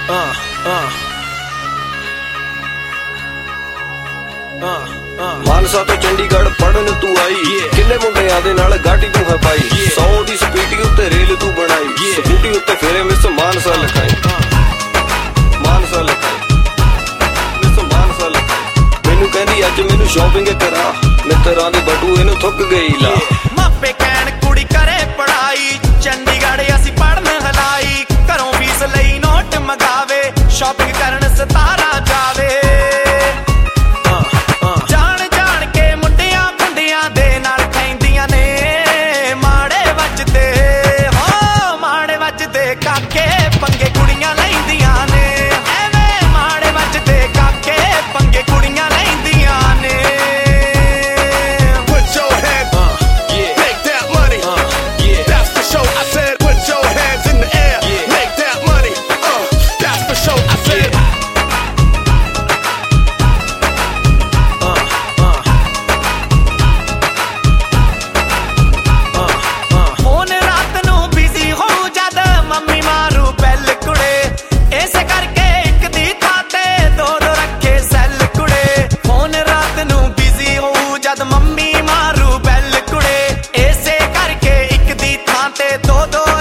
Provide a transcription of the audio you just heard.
ਮਾਨਸਾ ਤੋਂ ਚੰਡੀਗੜ੍ਹ ਪੜਨ ਤੂੰ ਆਈ ਕਿੰਨੇ ਮੁੰਡਿਆਂ ਦੇ ਨਾਲ ਗਾਟੀ ਤੂੰ ਹੈ ਪਾਈ 100 ਦੀ ਸਪੀਡੀ ਉੱਤੇ ਰੇਲ ਤੂੰ ਬਣਾਈ ਸਕੂਟੀ ਉੱਤੇ ਫੇਰੇ ਮਿਸ ਮਾਨਸਾ ਲਿਖਾਈ ਮਾਨਸਾ ਲਿਖਾਈ ਮਿਸ ਮਾਨਸਾ ਲਿਖਾਈ ਮੈਨੂੰ ਕਹਿੰਦੀ ਅੱਜ ਮੈਨੂੰ ਸ਼ਾਪਿੰਗ ਕਰਾ ਮਿੱਤਰਾਂ ਦੀ ਬਟੂ ਇਹਨੂੰ ਥੁੱਕ ਗਈ ਲਾ ਮਾਪੇ ਕਹਿਣ ਕੁੜੀ ਕਰੇ ਪੜਾਈ ਚੰਡੀਗੜ੍ਹ ਅਸੀਂ ਪੜਨ ਹਲਾਈ ਘਰੋਂ ਫੀਸ ਲਈ ਨੋਟ ਮੰਗਾਵੇ ਸ਼ਾਪਿੰਗ ਕਰਨ 17 ਜਾਵੇ ਮੰਮੀ ਮਾਰੂ ਬੈਲ ਕੁੜੇ ਇਸੇ ਕਰਕੇ ਇੱਕ ਦੀ ਥਾਂ ਤੇ ਦੋ